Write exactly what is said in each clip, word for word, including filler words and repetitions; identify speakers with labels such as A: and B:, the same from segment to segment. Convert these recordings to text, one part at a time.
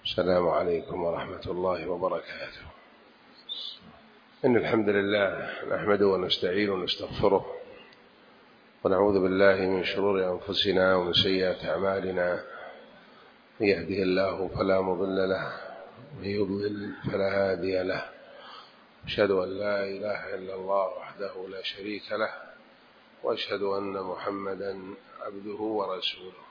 A: السلام عليكم ورحمة الله وبركاته. إن الحمد لله نحمده ونستعين ونستغفره ونعوذ بالله من شرور أنفسنا ومن سيئات أعمالنا. من يهده الله فلا مضل له ومن يضلل فلا هادي له. أشهد أن لا إله إلا الله وحده لا شريك له وأشهد أن محمدا عبده ورسوله.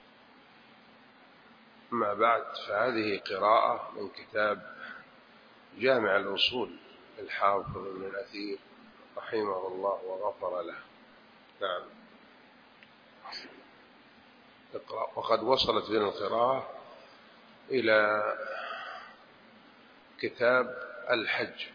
A: أما بعد، فهذه قراءة من كتاب جامع الأصول للحافظ ابن الأثير رحمه الله وغفر له. نعم. وقد وصلت بنا القراءة إلى كتاب الحج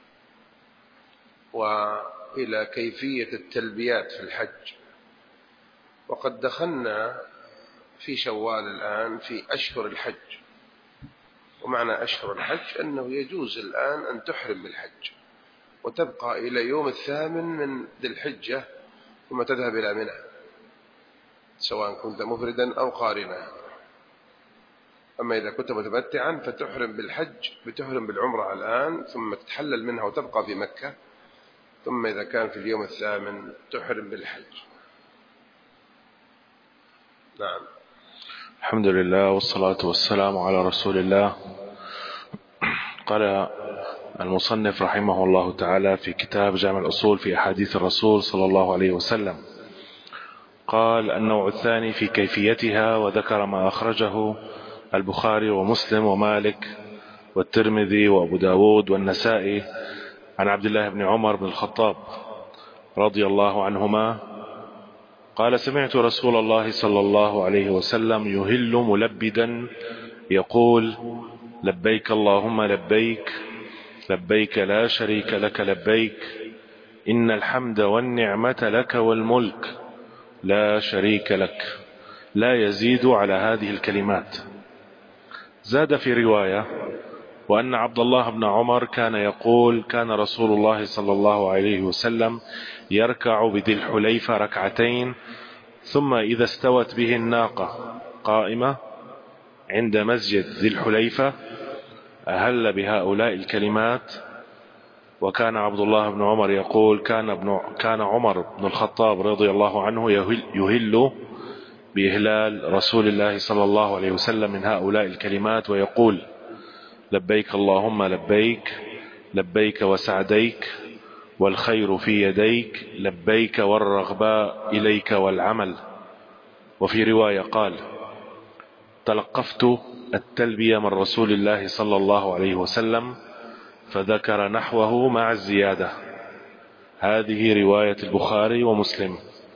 A: وإلى كيفية التلبيات في الحج، وقد دخلنا في شوال الآن في أشهر الحج. ومعنى أشهر الحج أنه يجوز الآن أن تحرم بالحج وتبقى إلى يوم الثامن من ذي الحجة ثم تذهب إلى منى، سواء كنت مفردا أو قارنا. أما إذا كنت متمتعا فتحرم بالحج، بتحرم بالعمرة الآن ثم تتحلل منها وتبقى في مكة، ثم إذا كان في اليوم الثامن تحرم بالحج. نعم.
B: الحمد لله والصلاة والسلام على رسول الله. قال المصنف رحمه الله تعالى في كتاب جامع الأصول في أحاديث الرسول صلى الله عليه وسلم، قال: النوع الثاني في كيفيتها، وذكر ما أخرجه البخاري ومسلم ومالك والترمذي وأبو داود والنسائي عن عبد الله بن عمر بن الخطاب رضي الله عنهما قال: سمعت رسول الله صلى الله عليه وسلم يهل ملبدا يقول: لبيك اللهم لبيك، لبيك لا شريك لك لبيك، إن الحمد والنعمة لك والملك لا شريك لك، لا يزيد على هذه الكلمات. زاد في رواية: وأن عبد الله بن عمر كان يقول: كان رسول الله صلى الله عليه وسلم يركع بذي الحليفة ركعتين، ثم إذا استوت به الناقة قائمة عند مسجد ذي الحليفة أهل بهؤلاء الكلمات. وكان عبد الله بن عمر يقول: كان, ابن كان عمر بن الخطاب رضي الله عنه يهل, يهل بإهلال رسول الله صلى الله عليه وسلم من هؤلاء الكلمات ويقول: لبيك اللهم لبيك، لبيك وسعديك، والخير في يديك، لبيك والرغباء إليك والعمل. وفي رواية قال: تلقفت التلبية من رسول الله صلى الله عليه وسلم، فذكر نحوه مع الزيادة. هذه رواية البخاري ومسلم.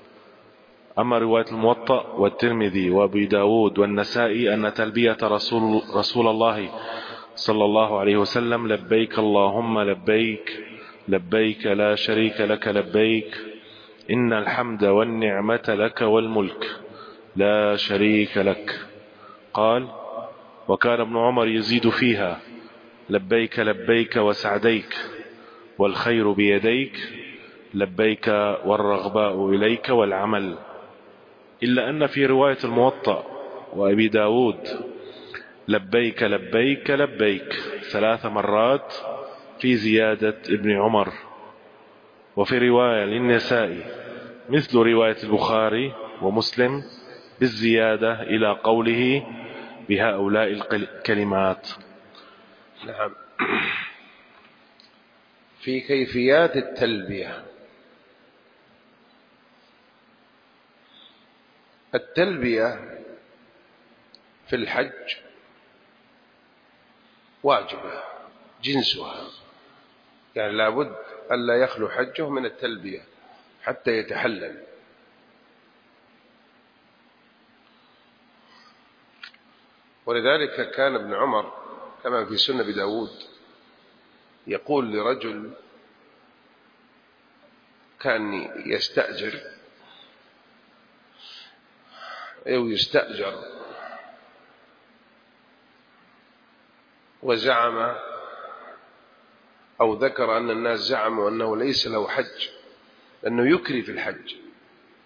B: أما رواية الموطأ والترمذي وأبي داود والنسائي أن تلبية رسول, رسول الله صلى الله عليه وسلم: لبيك اللهم لبيك، لبيك لا شريك لك لبيك، إن الحمد والنعمة لك والملك لا شريك لك. قال: وكان ابن عمر يزيد فيها: لبيك لبيك وسعديك، والخير بيديك، لبيك والرغباء إليك والعمل. إلا أن في رواية الموطأ وأبي داود: لبيك لبيك لبيك ثلاث مرات في زيادة ابن عمر. وفي رواية للنسائي مثل رواية البخاري ومسلم بالزيادة إلى قوله: بهؤلاء الكلمات.
A: نعم. في كيفيات التلبية. التلبية في الحج واجبة جنسها، يعني لابد ألا يخلو حجه من التلبية حتى يتحلل. ولذلك كان ابن عمر كما في سنة أبي داود يقول لرجل كان يستأجر أو يستأجر وزعم أو ذكر أن الناس زعموا أنه ليس له حج لأنه يكري في الحج،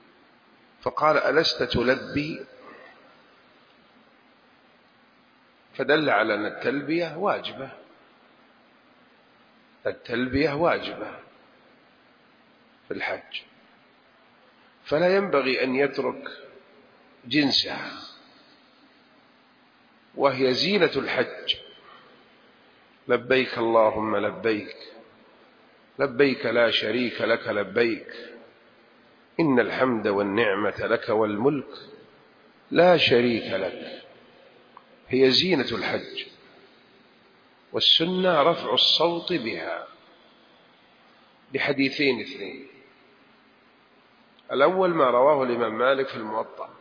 A: فقال: ألست تلبي؟ فدل على أن التلبية واجبة، التلبية واجبة في الحج، فلا ينبغي أن يترك جنسها، وهي زينة الحج. لبيك اللهم لبيك، لبيك لا شريك لك لبيك، إن الحمد والنعمة لك والملك لا شريك لك. هي زينة الحج، والسنة رفع الصوت بها لحديثين اثنين. الأول ما رواه الإمام مالك في الموطأ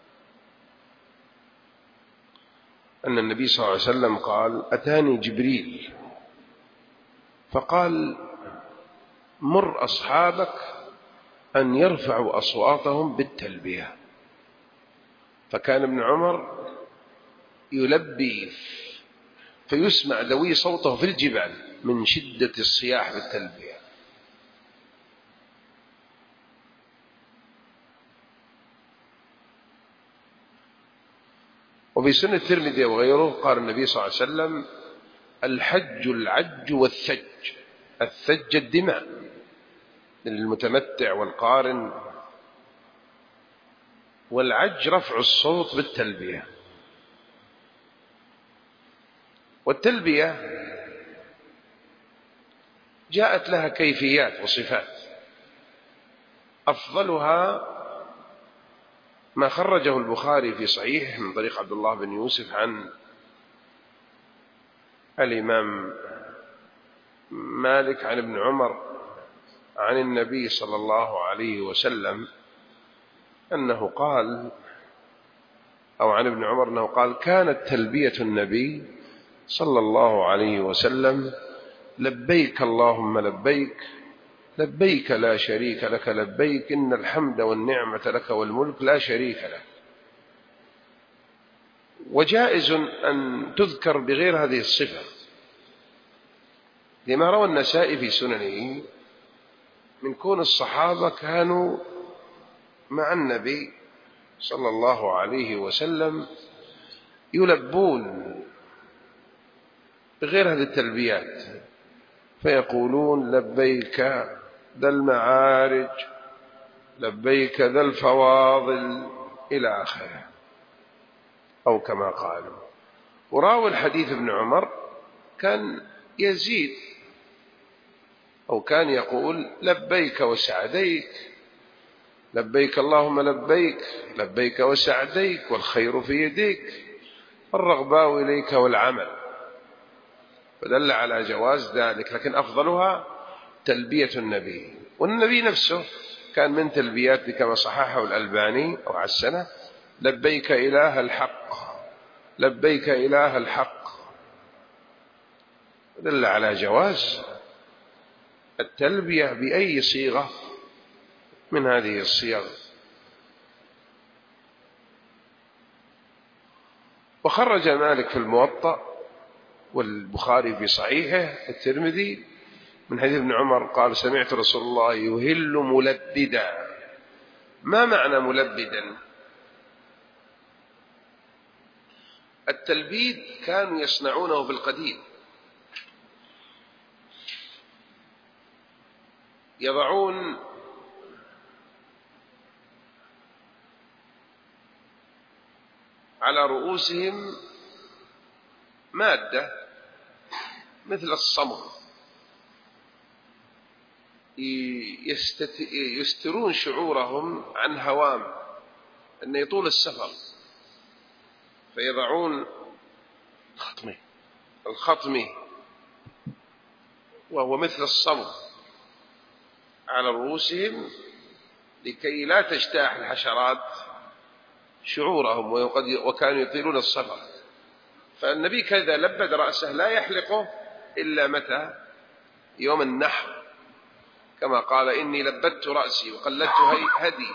A: أن النبي صلى الله عليه وسلم قال: أتاني جبريل فقال: مر أصحابك أن يرفعوا أصواتهم بالتلبية. فكان ابن عمر يلبي فيسمع دوي صوته في الجبال من شدة الصياح بالتلبية. وفي سنة الترمذي وغيره قال النبي صلى الله عليه وسلم: الحج العج والثج. الثج الدماء للمتمتع والقارن، والعج رفع الصوت بالتلبية. والتلبية جاءت لها كيفيات وصفات، أفضلها ما خرجه البخاري في صحيح من طريق عبد الله بن يوسف عن الإمام مالك عن ابن عمر عن النبي صلى الله عليه وسلم أنه قال، أو عن ابن عمر أنه قال: كانت تلبية النبي صلى الله عليه وسلم: لبيك اللهم لبيك، لبيك لا شريك لك لبيك، إن الحمد والنعمة لك والملك لا شريك لك. وجائز أن تذكر بغير هذه الصفة، لما روى النسائي في سننه من كون الصحابة كانوا مع النبي صلى الله عليه وسلم يلبون بغير هذه التلبيات، فيقولون: لبيك ذا المعارج، لبيك ذا الفواضل، إلى آخره، أو كما قالوا. وراوي الحديث ابن عمر كان يزيد، أو كان يقول: لبيك وسعديك، لبيك اللهم لبيك، لبيك وسعديك، والخير في يديك، الرغباء إليك والعمل. فدل على جواز ذلك، لكن أفضلها تلبية النبي. والنبي نفسه كان من تلبياته كما صححه الألباني أو حسنه: لبيك إله الحق، لبيك إله الحق. دل على جواز التلبية بأي صيغة من هذه الصيغ. وخرج مالك في الموطأ والبخاري في صحيحه الترمذي من حديث ابن عمر قال: سمعت رسول الله يهل ملبدا. ما معنى ملبدا؟ التلبيد كانوا يصنعونه في القديم، يضعون على رؤوسهم مادة مثل الصمغ، يسترون شعورهم عن هوام أن يطول السفر، فيضعون الخطمي الخطمي وهو مثل الصمغ على رؤوسهم لكي لا تجتاح الحشرات شعورهم، وكانوا يطيلون السفر. فالنبي كذا لبد رأسه لا يحلقه إلا متى؟ يوم النحر، كما قال: إني لبدت رأسي وقلدت هدي.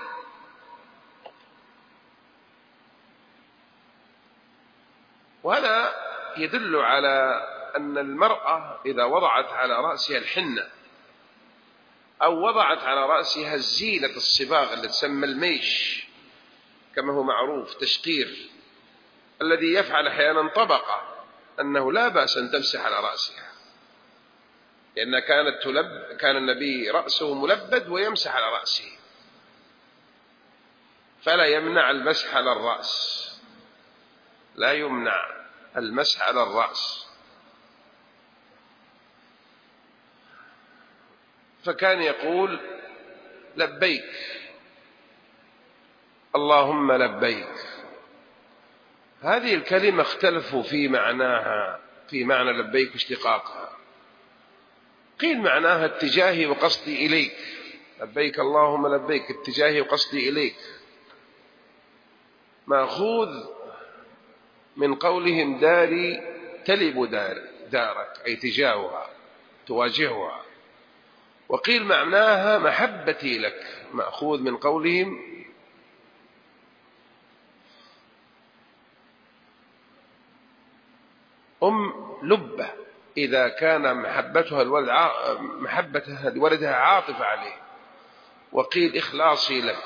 A: وهذا يدل على أن المرأة إذا وضعت على رأسها الحنة أو وضعت على رأسها الزينة الصباغ اللي تسمى الميش كما هو معروف، تشقير، الذي يفعل أحيانا طبقة، أنه لا بأس أن تمسح على رأسها، لأن كانت تلب كان النبي رأسه ملبد ويمسح على رأسه، فلا يمنع المسح على الرأس، لا يمنع المسح على الرأس. فكان يقول لبيك اللهم لبيك. هذه الكلمة اختلفوا في معناها، في معنى لبيك واشتقاقها. قيل معناها اتجاهي وقصدي إليك، لبيك اللهم لبيك اتجاهي وقصدي إليك، مأخوذ من قولهم داري تلب دار دارك، أي تجاهها تواجهها. وقيل معناها محبتي لك، مأخوذ من قولهم أم لبة إذا كان محبتها الولد محبتها لولدها عاطفة عليه. وقيل إخلاصي لك،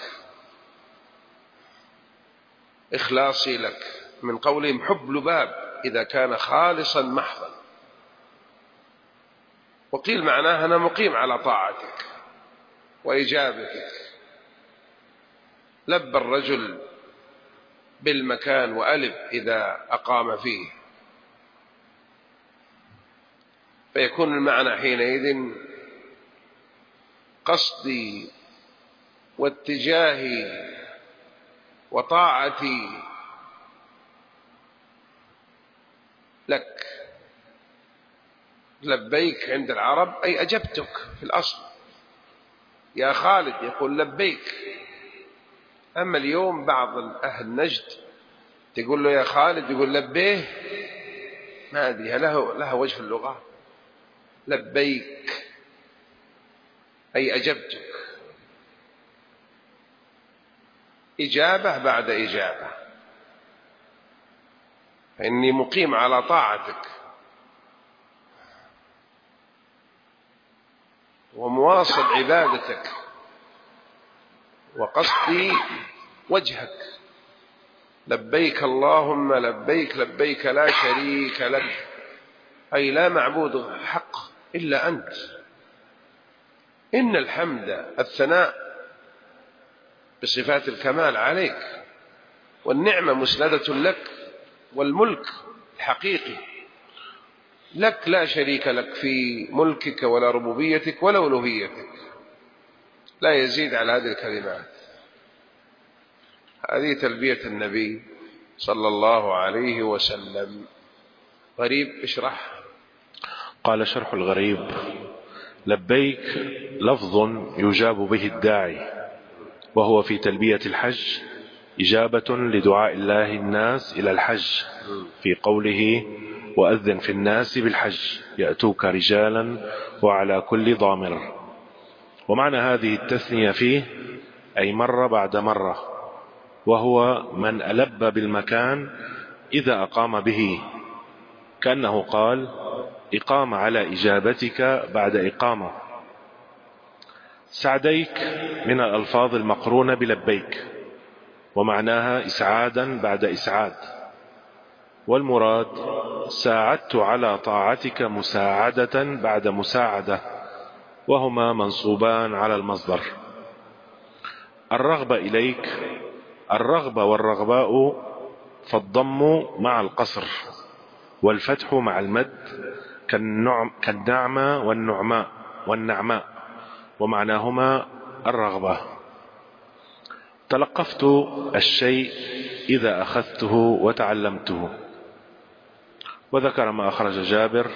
A: إخلاصي لك من قولهم حب لباب إذا كان خالصا محضا. وقيل معناها أنا مقيم على طاعتك وإجابتك. لب الرجل بالمكان وألب إذا أقام فيه، فيكون المعنى حينئذ قصدي واتجاهي وطاعتي لك. لبيك عند العرب أي أجبتك في الأصل. يا خالد يقول لبيك. أما اليوم بعض أهل نجد تقول له يا خالد يقول لبيه، ما أدري له لها وجه في اللغة. لبيك أي أجبتك، إجابة بعد إجابة، فإني مقيم على طاعتك ومواصل عبادتك وقصدي وجهك. لبيك اللهم لبيك لبيك لا شريك لك، أي لا معبود حق إلا أنت. إن الحمد الثناء بصفات الكمال عليك، والنعمة مسندة لك، والملك الحقيقي لك لا شريك لك في ملكك ولا ربوبيتك ولا ألوهيتك. لا يزيد على هذه الكلمات. هذه تلبية النبي صلى الله عليه وسلم. غريب اشرح.
B: قال شرح الغريب: لبيك لفظ يجاب به الداعي، وهو في تلبية الحج إجابة لدعاء الله الناس إلى الحج في قوله: وأذن في الناس بالحج يأتوك رجالا وعلى كل ضامر. ومعنى هذه التثنية فيه أي مرة بعد مرة، وهو من ألب بالمكان إذا أقام به، كأنه قال: إقام على إجابتك بعد إقامة. سعديك من الألفاظ المقرونة بلبيك، ومعناها إسعادا بعد إسعاد، والمراد ساعدت على طاعتك مساعدة بعد مساعدة، وهما منصوبان على المصدر. الرغبة إليك، الرغبة والرغباء فالضم مع القصر والفتح مع المد، كالنعمة والنعماء والنعماء، ومعناهما الرغبة. تلقفت الشيء إذا أخذته وتعلمته. وذكر ما أخرج جابر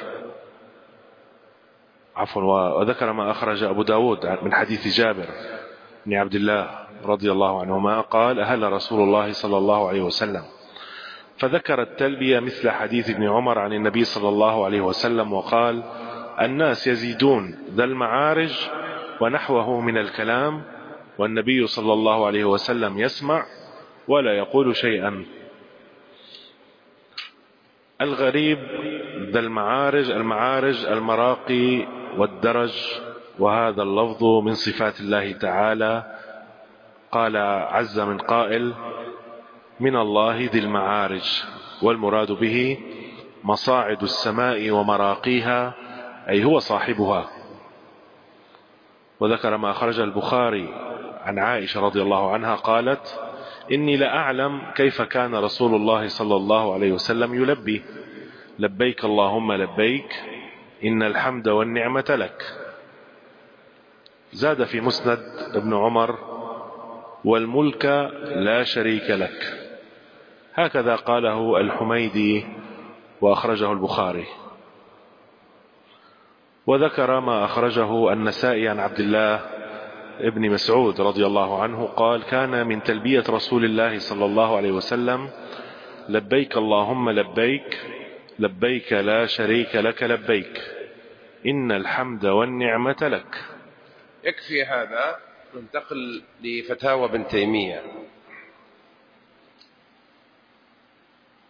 B: عفوا وذكر ما أخرج أبو داود من حديث جابر بن عبد الله رضي الله عنهما قال: أهل رسول الله صلى الله عليه وسلم، فذكر التلبية مثل حديث ابن عمر عن النبي صلى الله عليه وسلم، وقال: الناس يزيدون ذا المعارج ونحوه من الكلام، والنبي صلى الله عليه وسلم يسمع ولا يقول شيئا. الغريب ذا المعارج، المعارج المراقي والدرج، وهذا اللفظ من صفات الله تعالى. قال عز من قائل: من الله ذي المعارج، والمراد به مصاعد السماء ومراقيها، أي هو صاحبها. وذكر ما أخرج البخاري عن عائشة رضي الله عنها قالت: إني لأعلم كيف كان رسول الله صلى الله عليه وسلم يلبي: لبيك اللهم لبيك إن الحمد والنعمة لك. زاد في مسند ابن عمر: والملك لا شريك لك. هكذا قاله الحميدي وأخرجه البخاري. وذكر ما أخرجه النسائي عن عبد الله ابن مسعود رضي الله عنه قال: كان من تلبية رسول الله صلى الله عليه وسلم: لبيك اللهم لبيك لبيك لا شريك لك لبيك إن الحمد والنعمة لك.
A: يكفي هذا. ننتقل لفتاوى ابن تيمية